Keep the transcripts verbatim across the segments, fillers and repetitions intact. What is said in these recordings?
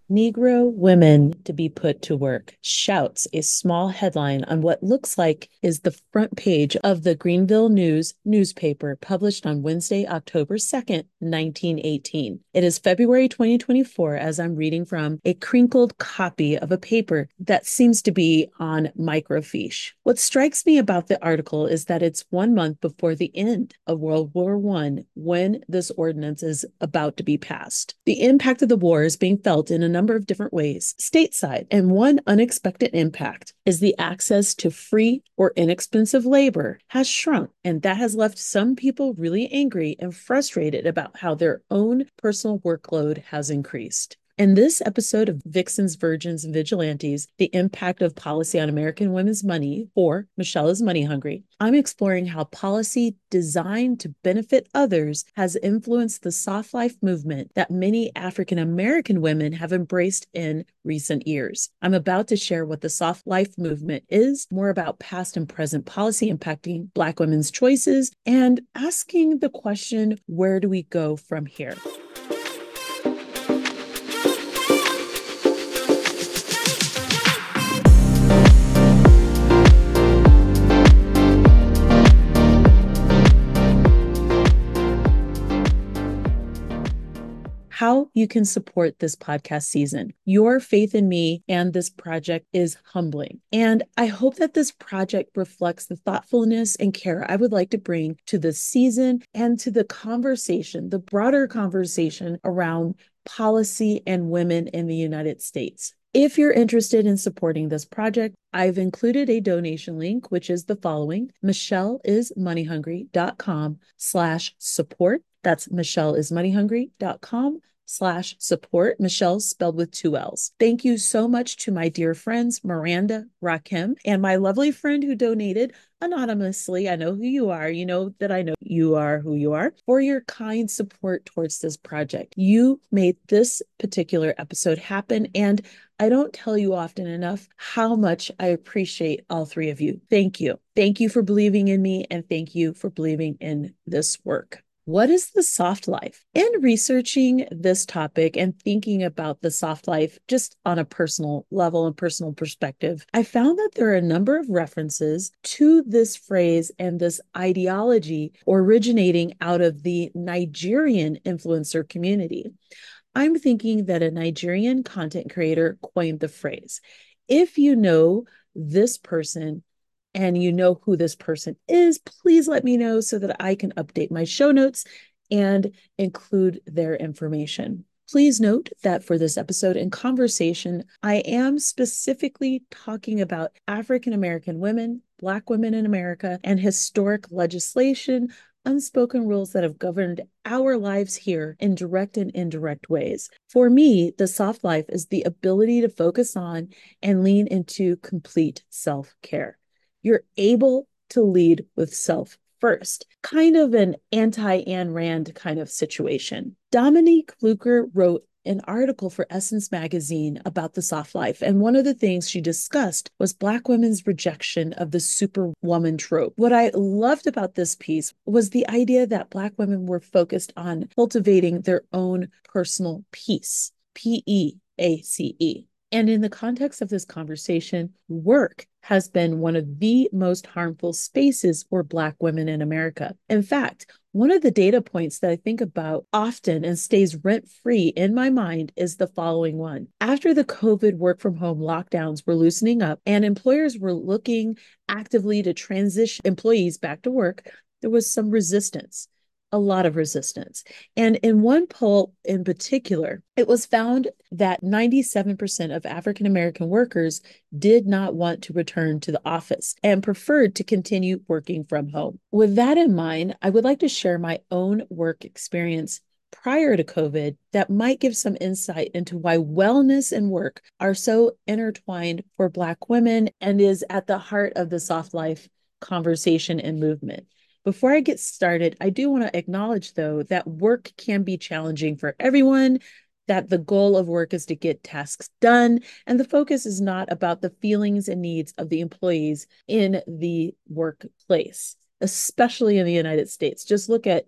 Negro women to be put to work, shouts a small headline on what looks like is the front page of the Greenville News newspaper published on Wednesday, October second, nineteen eighteen. It is February twenty twenty-four as I'm reading from a crinkled copy of a paper that seems to be on microfiche. What strikes me about the article is that it's one month before the end of World War One when this ordinance is about to be passed. The impact of the war is being felt in a number of different ways stateside, and one unexpected impact is the access to free or inexpensive labor has shrunk, and that has left some people really angry and frustrated about how their own personal workload has increased. In this episode of Vixens, Virgins, and Vigilantes, the impact of policy on American women's money, or Michelle is Money Hungry, I'm exploring how policy designed to benefit others has influenced the soft life movement that many African American women have embraced in recent years. I'm about to share what the soft life movement is, more about past and present policy impacting Black women's choices, and asking the question, where do we go from here? How you can support this podcast season. Your faith in me and this project is humbling. And I hope that this project reflects the thoughtfulness and care I would like to bring to the season and to the conversation, the broader conversation around policy and women in the United States. If you're interested in supporting this project, I've included a donation link, which is the following: michelleismoneyhungry.com slash support. That's michelleismoneyhungry.com slash support. Michelle spelled with two L's. Thank you so much to my dear friends, Miranda, Rakim, and my lovely friend who donated anonymously. I know who you are. You know that I know you are who you are, for your kind support towards this project. You made this particular episode happen, and I don't tell you often enough how much I appreciate all three of you. Thank you. Thank you for believing in me, and thank you for believing in this work. What is the soft life? In researching this topic and thinking about the soft life just on a personal level and personal perspective, I found that there are a number of references to this phrase and this ideology originating out of the Nigerian influencer community. I'm thinking that a Nigerian content creator coined the phrase. If you know this person, and you know who this person is, please let me know so that I can update my show notes and include their information. Please note that for this episode and conversation, I am specifically talking about African American women, Black women in America, and historic legislation, unspoken rules that have governed our lives here in direct and indirect ways. For me, the soft life is the ability to focus on and lean into complete self-care. You're able to lead with self first, kind of an anti-Ayn Rand kind of situation. Dominique Luker wrote an article for Essence magazine about the soft life, and one of the things she discussed was Black women's rejection of the superwoman trope. What I loved about this piece was the idea that Black women were focused on cultivating their own personal peace, P E A C E. And in the context of this conversation, work has been one of the most harmful spaces for Black women in America. In fact, one of the data points that I think about often and stays rent-free in my mind is the following one. After the COVID work from home lockdowns were loosening up and employers were looking actively to transition employees back to work, there was some resistance. A lot of resistance. And in one poll in particular, it was found that ninety-seven percent of African American workers did not want to return to the office and preferred to continue working from home. With that in mind, I would like to share my own work experience prior to COVID that might give some insight into why wellness and work are so intertwined for Black women and is at the heart of the soft life conversation and movement. Before I get started, I do want to acknowledge, though, that work can be challenging for everyone, that the goal of work is to get tasks done, and the focus is not about the feelings and needs of the employees in the workplace, especially in the United States. Just look at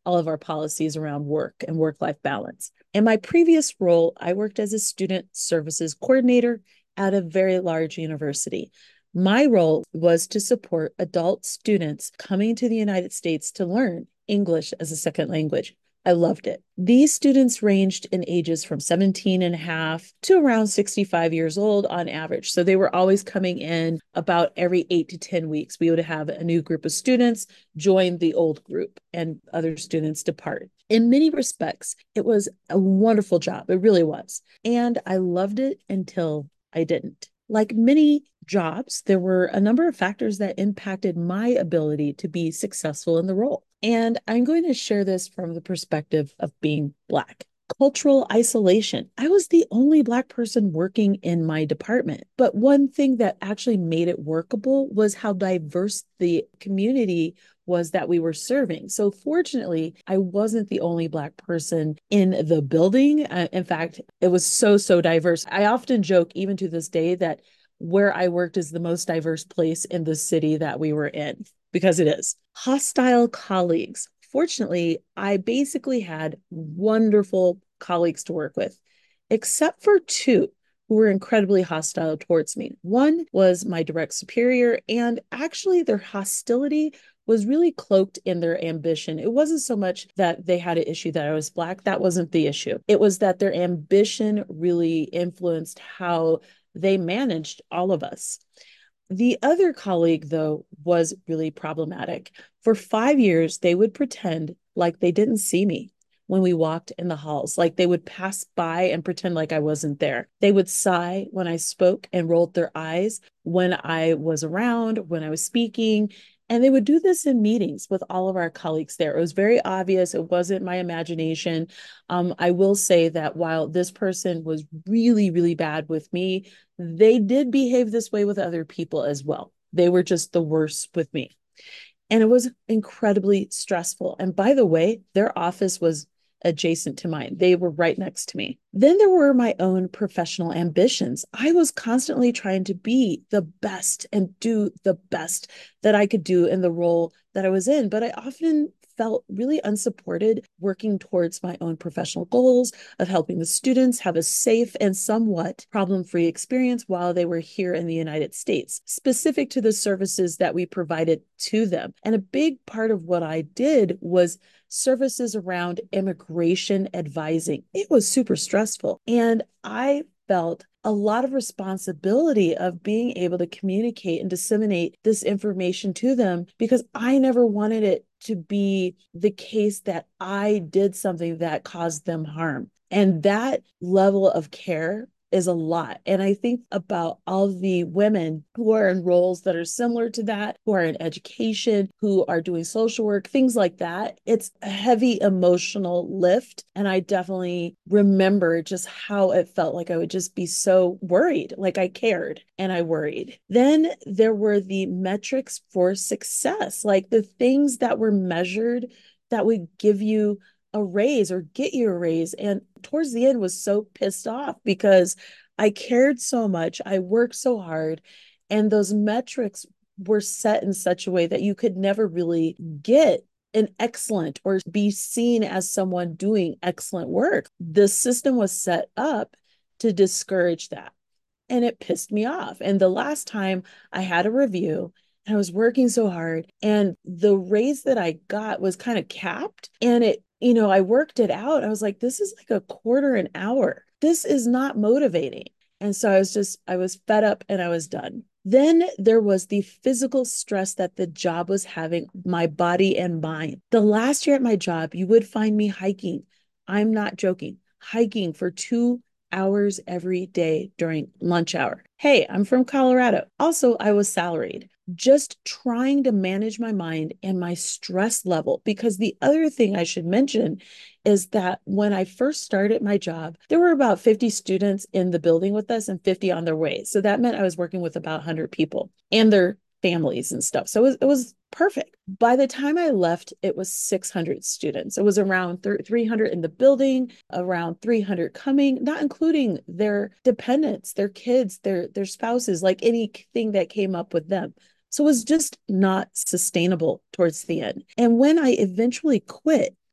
all of our policies around work and work-life balance. In my previous role, I worked as a student services coordinator at a very large university. My role was to support adult students coming to the United States to learn English as a second language. I loved it. These students ranged in ages from seventeen and a half to around sixty-five years old on average. So they were always coming in about every eight to ten weeks. We would have a new group of students join the old group and other students depart. In many respects, it was a wonderful job. It really was. And I loved it until I didn't. Like many jobs, there were a number of factors that impacted my ability to be successful in the role. And I'm going to share this from the perspective of being Black. Cultural isolation. I was the only Black person working in my department. But one thing that actually made it workable was how diverse the community was that we were serving. So fortunately, I wasn't the only Black person in the building. Uh, in fact, it was so, so diverse. I often joke, even to this day, that where I worked is the most diverse place in the city that we were in, because it is. Hostile colleagues. Fortunately, I basically had wonderful colleagues to work with, except for two who were incredibly hostile towards me. One was my direct superior, and actually their hostility was really cloaked in their ambition. It wasn't so much that they had an issue that I was Black. That wasn't the issue. It was that their ambition really influenced how they managed all of us. The other colleague, though, was really problematic. For five years, they would pretend like they didn't see me when we walked in the halls, like they would pass by and pretend like I wasn't there. They would sigh when I spoke and rolled their eyes when I was around, when I was speaking. And they would do this in meetings with all of our colleagues there. It was very obvious. It wasn't my imagination. Um, I will say that while this person was really, really bad with me, they did behave this way with other people as well. They were just the worst with me. And it was incredibly stressful. And by the way, their office was adjacent to mine. They were right next to me. Then there were my own professional ambitions. I was constantly trying to be the best and do the best that I could do in the role that I was in, but I often felt really unsupported working towards my own professional goals of helping the students have a safe and somewhat problem-free experience while they were here in the United States, specific to the services that we provided to them. And a big part of what I did was services around immigration advising. It was super stressful. And I felt a lot of responsibility of being able to communicate and disseminate this information to them, because I never wanted it to be the case that I did something that caused them harm. And that level of care is a lot. And I think about all the women who are in roles that are similar to that, who are in education, who are doing social work, things like that. It's a heavy emotional lift. And I definitely remember just how it felt like I would just be so worried, like I cared and I worried. Then there were the metrics for success, like the things that were measured that would give you a raise or get you a raise. And towards the end was so pissed off because I cared so much. I worked so hard. And those metrics were set in such a way that you could never really get an excellent or be seen as someone doing excellent work. The system was set up to discourage that. And it pissed me off. And the last time I had a review, I was working so hard, and the raise that I got was kind of capped. And it, you know, I worked it out. I was like, this is like a quarter an hour. This is not motivating. And so I was just, I was fed up and I was done. Then there was the physical stress that the job was having, my body and mind. The last year at my job, you would find me hiking. I'm not joking, hiking for two hours every day during lunch hour. Hey, I'm from Colorado. Also, I was salaried, just trying to manage my mind and my stress level. Because the other thing I should mention is that when I first started my job, there were about fifty students in the building with us and fifty on their way. So that meant I was working with about one hundred people and their families and stuff. So it was, it was perfect. By the time I left, it was six hundred students. It was around three hundred in the building, around three hundred coming, not including their dependents, their kids, their, their spouses, like anything that came up with them. So it was just not sustainable towards the end. And when I eventually quit,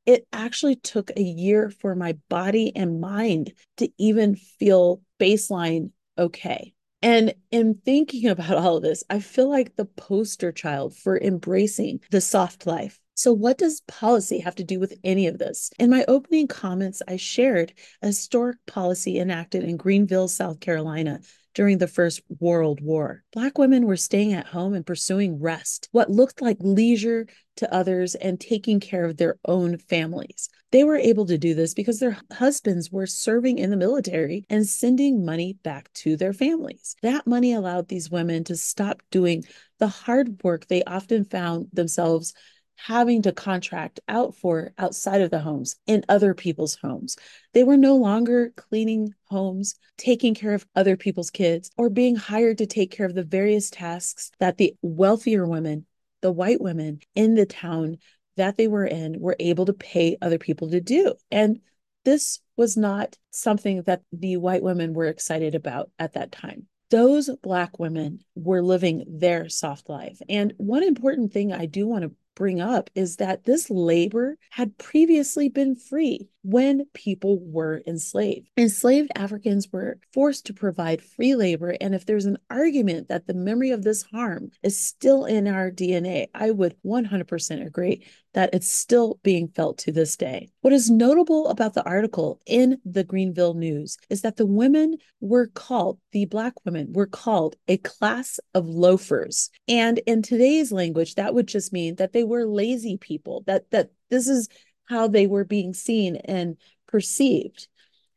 It actually took a year for my body and mind to even feel baseline okay. And in thinking about all of this, I feel like the poster child for embracing the soft life. So, what does policy have to do with any of this? In my opening comments, I shared a historic policy enacted in Greenville, South Carolina during the First World War. Black women were staying at home and pursuing rest, what looked like leisure to others, and taking care of their own families. They were able to do this because their husbands were serving in the military and sending money back to their families. That money allowed these women to stop doing the hard work they often found themselves having to contract out for outside of the homes in other people's homes. They were no longer cleaning homes, taking care of other people's kids, or being hired to take care of the various tasks that the wealthier women, the white women in the town that they were in, were able to pay other people to do. And this was not something that the white women were excited about at that time. Those Black women were living their soft life. And one important thing I do want to bring up is that this labor had previously been free when people were enslaved. Enslaved Africans were forced to provide free labor. And if there's an argument that the memory of this harm is still in our D N A, I would one hundred percent agree that it's still being felt to this day. What is notable about the article in the Greenville News is that the women were called, the Black women were called a class of loafers. And in today's language, that would just mean that they were lazy people, that, that this is how they were being seen and perceived.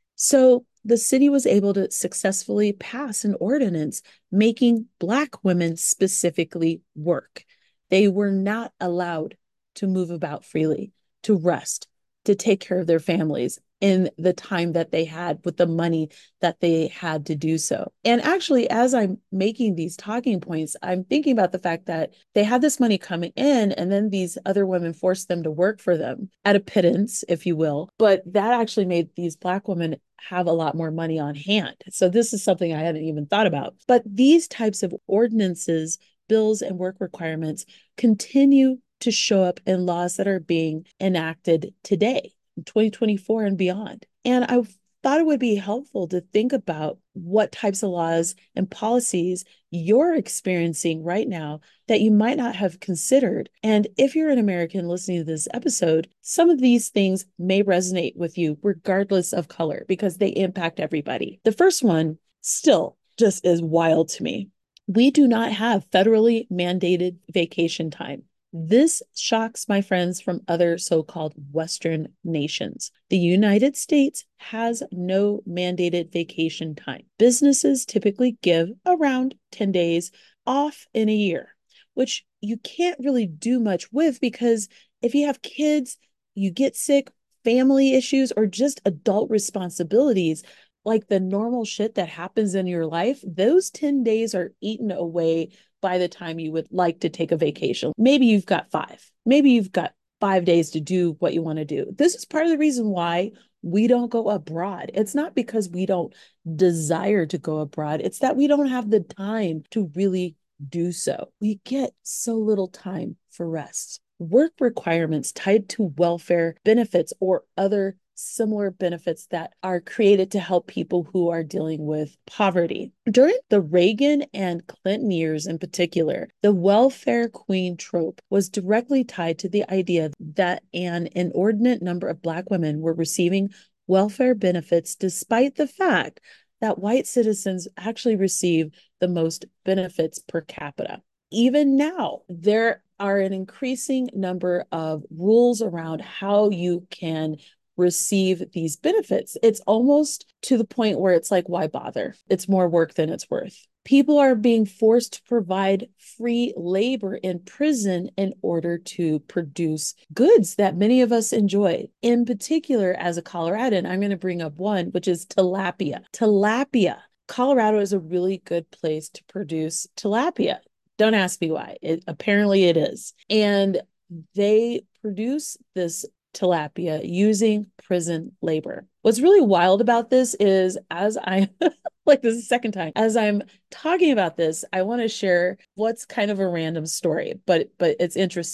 So the city was able to successfully pass an ordinance making Black women specifically work. They were not allowed to move about freely, to rest, to take care of their families in the time that they had with the money that they had to do so. And actually, as I'm making these talking points, I'm thinking about the fact that they had this money coming in, and then these other women forced them to work for them at a pittance, if you will. But that actually made these Black women have a lot more money on hand. So this is something I hadn't even thought about. But these types of ordinances, bills, and work requirements continue to show up in laws that are being enacted today, in twenty twenty-four and beyond. And I thought it would be helpful to think about what types of laws and policies you're experiencing right now that you might not have considered. And if you're an American listening to this episode, some of these things may resonate with you regardless of color because they impact everybody. The first one still just is wild to me. We do not have federally mandated vacation time. This shocks my friends from other so-called Western nations. The United States has no mandated vacation time. Businesses typically give around ten days off in a year, which you can't really do much with because if you have kids, you get sick, family issues, or just adult responsibilities, like the normal shit that happens in your life, those ten days are eaten away by the time you would like to take a vacation. Maybe you've got five. Maybe you've got five days to do what you want to do. This is part of the reason why we don't go abroad. It's not because we don't desire to go abroad. It's that we don't have the time to really do so. We get so little time for rest. Work requirements tied to welfare benefits or other similar benefits that are created to help people who are dealing with poverty. During the Reagan and Clinton years in particular, the welfare queen trope was directly tied to the idea that an inordinate number of Black women were receiving welfare benefits despite the fact that white citizens actually receive the most benefits per capita. Even now, there are an increasing number of rules around how you can receive these benefits. It's almost to the point where it's like, why bother? It's more work than it's worth. People are being forced to provide free labor in prison in order to produce goods that many of us enjoy. In particular, as a Coloradan, I'm going to bring up one, which is tilapia. Tilapia. Colorado is a really good place to produce tilapia. Don't ask me why. It, apparently it is. And they produce this tilapia using prison labor. What's really wild about this is as I, like this is the second time, as I'm talking about this, I want to share what's kind of a random story, but but it's interesting.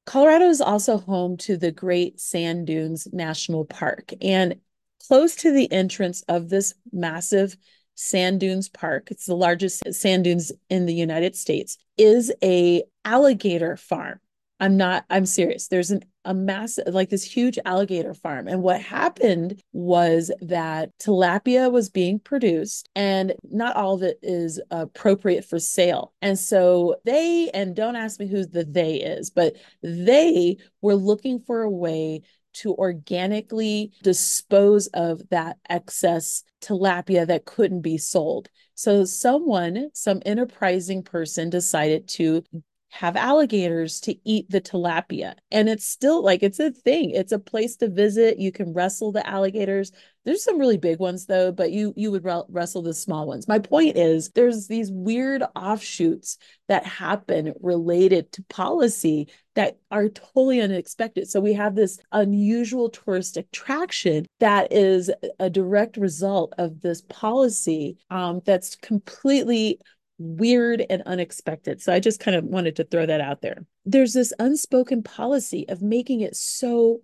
Colorado is also home to the Great Sand Dunes National Park. And close to the entrance of this massive sand dunes park, it's the largest sand dunes in the United States, is a alligator farm. I'm not, I'm serious. There's an a massive, like this huge alligator farm. And what happened was that tilapia was being produced, and not all of it is appropriate for sale. And so they, and don't ask me who the they is, but they were looking for a way to organically dispose of that excess tilapia that couldn't be sold. So someone, some enterprising person decided to have alligators to eat the tilapia. And it's still like, it's a thing. It's a place to visit. You can wrestle the alligators. There's some really big ones though, but you you would wrestle the small ones. My point is there's these weird offshoots that happen related to policy that are totally unexpected. So we have this unusual tourist attraction that is a direct result of this policy um, that's completely weird and unexpected. So I just kind of wanted to throw that out there. There's this unspoken policy of making it so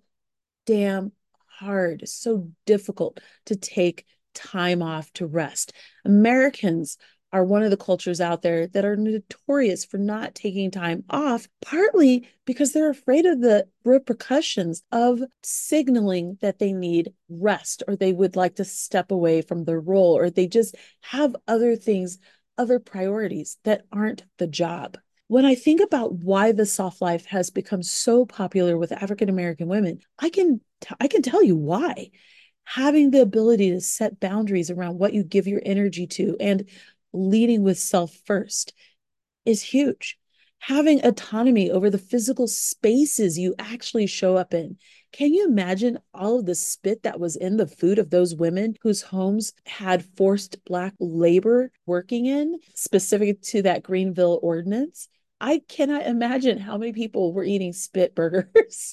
damn hard, so difficult to take time off to rest. Americans are one of the cultures out there that are notorious for not taking time off, partly because they're afraid of the repercussions of signaling that they need rest, or they would like to step away from their role, or they just have other things, other priorities that aren't the job. When I think about why the soft life has become so popular with African American women, I can t- I can tell you why. Having the ability to set boundaries around what you give your energy to and leading with self first is huge. Having autonomy over the physical spaces you actually show up in. Can you imagine all of the spit that was in the food of those women whose homes had forced Black labor working in, specific to that Greenville ordinance? I cannot imagine how many people were eating spit burgers.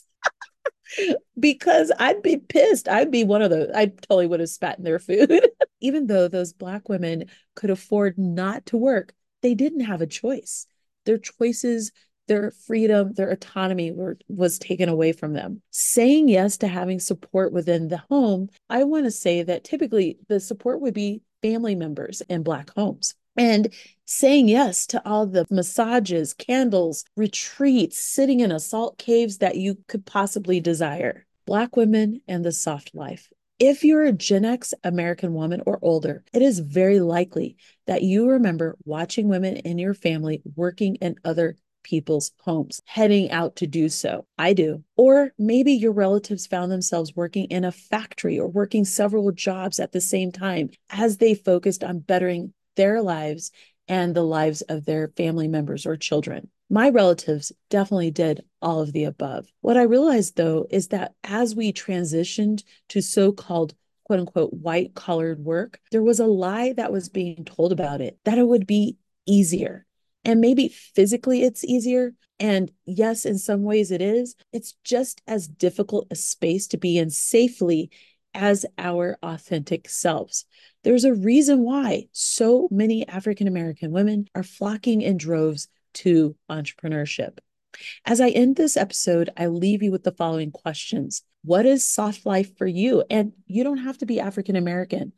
Because I'd be pissed. I'd be one of those. I totally would have spat in their food. Even though those Black women could afford not to work, they didn't have a choice. Their choices, their freedom, their autonomy were, was taken away from them. Saying yes to having support within the home, I want to say that typically the support would be family members in Black homes. And saying yes to all the massages, candles, retreats, sitting in salt caves that you could possibly desire. Black women and the soft life. If you're a Gen X American woman or older, it is very likely that you remember watching women in your family working in other people's homes, heading out to do so. I do. Or maybe your relatives found themselves working in a factory or working several jobs at the same time as they focused on bettering their lives and the lives of their family members or children. My relatives definitely did all of the above. What I realized, though, is that as we transitioned to so-called quote unquote white collared work, there was a lie that was being told about it, that it would be easier. And maybe physically it's easier. And yes, in some ways it is. It's just as difficult a space to be in safely as our authentic selves. There's a reason why so many African American women are flocking in droves to entrepreneurship. As I end this episode, I leave you with the following questions. What is soft life for you? And you don't have to be African American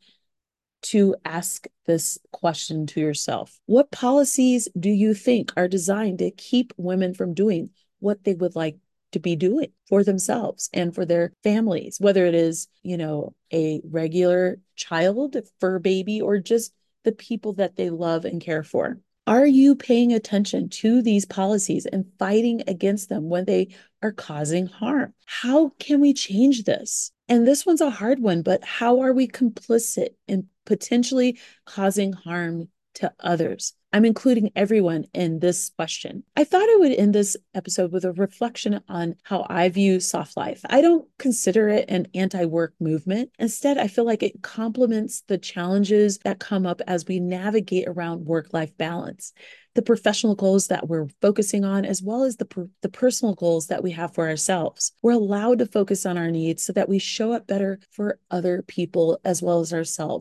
to ask this question to yourself. What policies do you think are designed to keep women from doing what they would like to be doing for themselves and for their families, whether it is, you know, a regular child, fur baby, or just the people that they love and care for? Are you paying attention to these policies and fighting against them when they are causing harm? How can we change this? And this one's a hard one, but how are we complicit in potentially causing harm to others? I'm including everyone in this question. I thought I would end this episode with a reflection on how I view soft life. I don't consider it an anti-work movement. Instead, I feel like it complements the challenges that come up as we navigate around work-life balance, the professional goals that we're focusing on, as well as the, per- the personal goals that we have for ourselves. We're allowed to focus on our needs so that we show up better for other people as well as ourselves.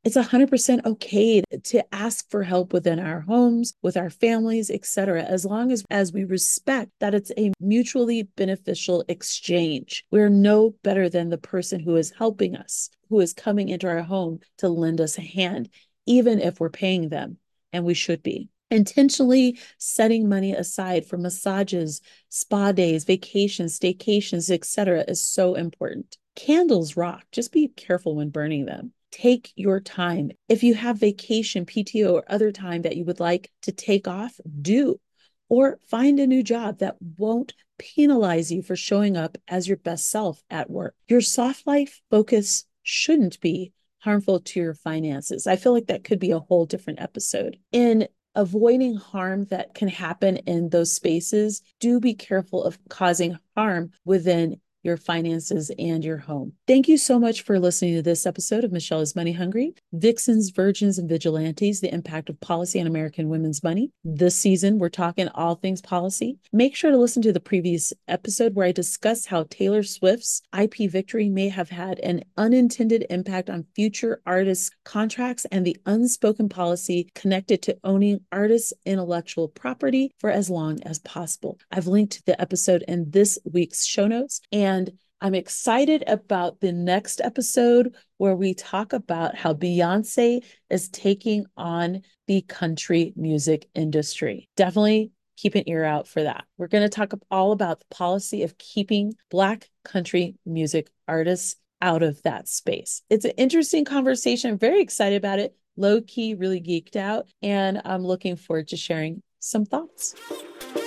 It's one hundred percent okay to ask for help within our homes, with our families, et cetera, as long as, as we respect that it's a mutually beneficial exchange. We're no better than the person who is helping us, who is coming into our home to lend us a hand, even if we're paying them, and we should be. Intentionally setting money aside for massages, spa days, vacations, staycations, et cetera, is so important. Candles rock. Just be careful when burning them. Take your time. If you have vacation, P T O, or other time that you would like to take off, do. Or find a new job that won't penalize you for showing up as your best self at work. Your soft life focus shouldn't be harmful to your finances. I feel like that could be a whole different episode. In avoiding harm that can happen in those spaces, do be careful of causing harm within your finances and your home. Thank you so much for listening to this episode of Michelle is Money Hungry, Vixens, Virgins, and Vigilantes, the impact of policy on American women's money. This season, we're talking all things policy. Make sure to listen to the previous episode where I discussed how Taylor Swift's I P victory may have had an unintended impact on future artists' contracts and the unspoken policy connected to owning artists' intellectual property for as long as possible. I've linked to the episode in this week's show notes, and And I'm excited about the next episode where we talk about how Beyonce is taking on the country music industry. Definitely keep an ear out for that. We're going to talk all about the policy of keeping Black country music artists out of that space. It's an interesting conversation. I'm very excited about it. Low key, really geeked out. And I'm looking forward to sharing some thoughts.